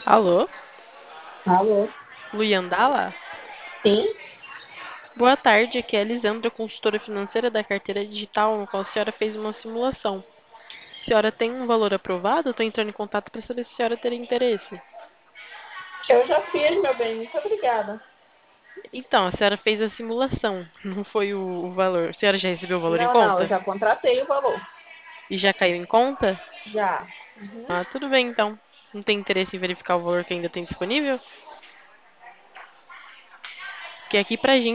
Alô, Alô? Luyandala? Sim? Boa tarde, aqui é a Lisandra, consultora financeira da carteira digital, no qual a senhora fez uma simulação. A senhora tem um valor aprovado? Estou entrando em contato para saber se a senhora teria interesse. Eu já fiz, meu bem. Muito obrigada. Então, a senhora fez a simulação, não foi o valor. A senhora já recebeu o valor em Não, não, eu conta? já contratei o valor. E já caiu em conta? Já. Uhum. Ah, tudo bem então. Não tem interesse em verificar o valor que ainda tem disponível? Porque aqui pra gente